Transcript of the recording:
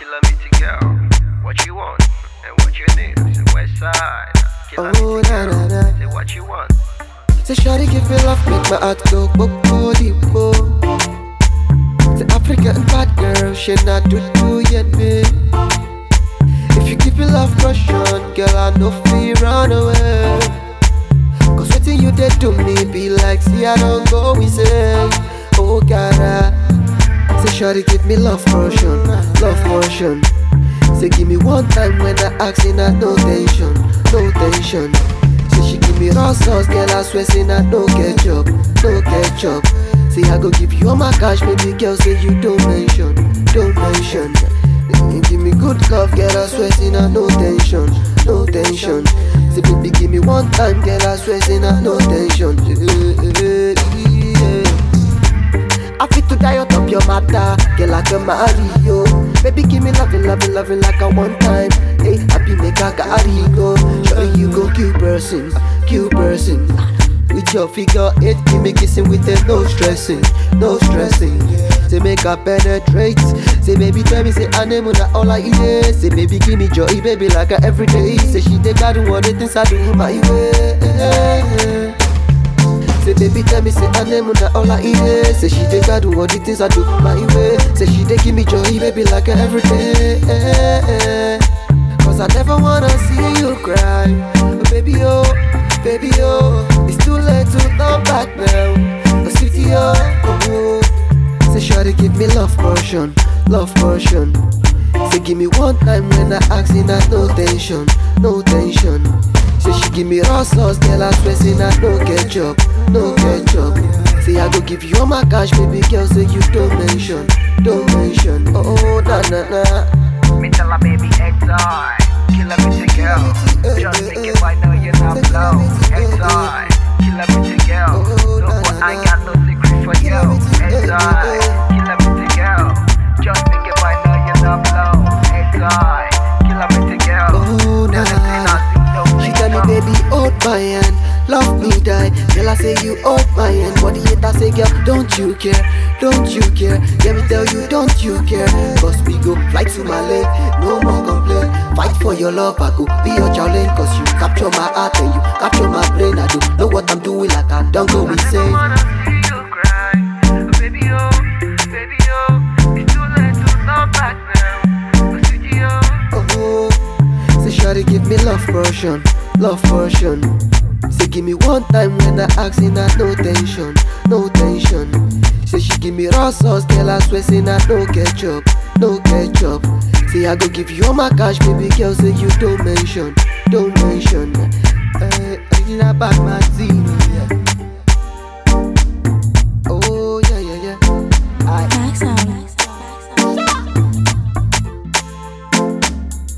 Kilometer girl, what you want and what you need. Say west side. Oh, Kilometer na, na, girl, na. say what you want. Say shawty give me love, make my heart go deep. Say African bad girl, she not do yet me. If you give me love passion, girl I no fear run away. Cause wetin you did to me be like, see I don't go insane. Oh God, say shawty give me love portion, love portion. Say give me one time when I ask in no tension, no tension. Say she give me raw sauce, girl I swear say na no ketchup, no ketchup. Say I go give you all my cash, baby girl say you don't mention, don't mention. Give me good love, girl I swear say na no tension, no tension. Say baby give me one time, girl I swear say na no tension. I fit to die out of your matter, girl I can marry you. Baby give me loving, loving, loving like a one time. Hey, happy make a carry go. Sure you go cute person, cute person. With your figure 8, give me kissing with it, no stressing, no stressing. Say make her penetrate. Say baby tell me say I name on all I eat. Say baby give me joy, baby like a everyday. Say she take I do all the things I do my way. Say baby tell me say I name on all I eat. Say she take I do all the things I do my way. Say she take give me joy, baby like a everyday. Cause I never wanna see you cry, baby oh, baby oh. It's too late to turn back now, but sweetie oh. Say shawty give me love portion, love portion. Say give me one time when I ask in no tension, no tension. Say she give me raw sauce, girl I swear say na no ketchup, no ketchup. Say I go give you all my cash, baby girl say you don't mention, don't mention. Oh na na na. Me tell her baby exile. Kilometer girl, just make it right now you're not blow. Exile. Kilometer girl, no but I ain't got no secret for you. Exile. Kilometer girl, just make it right now you're not blow. Exile. Kilometer girl, Oh na. She tell me baby hold my hand, love me die. Girl I say you hold my hand, but the hater say girl don't you care, don't you care. Let me tell you don't you care. Cause we go fly to Malay, no more complain. Fight for your love, I go be your challenge. Cause you capture my heart and you capture my brain. I don't know what I'm doing like I don't go insane. I wanna see you cry, baby oh, baby oh. It's too late to turn back now, but sweetie oh. Say shawty give me love portion, love portion. Say give me one time when I ask in no tension, no tension. Say she give me raw sauce, girl I swear say na no ketchup, no ketchup. Say I go give you all my cash, baby girl say you don't mention, don't mention. Original Batman Z.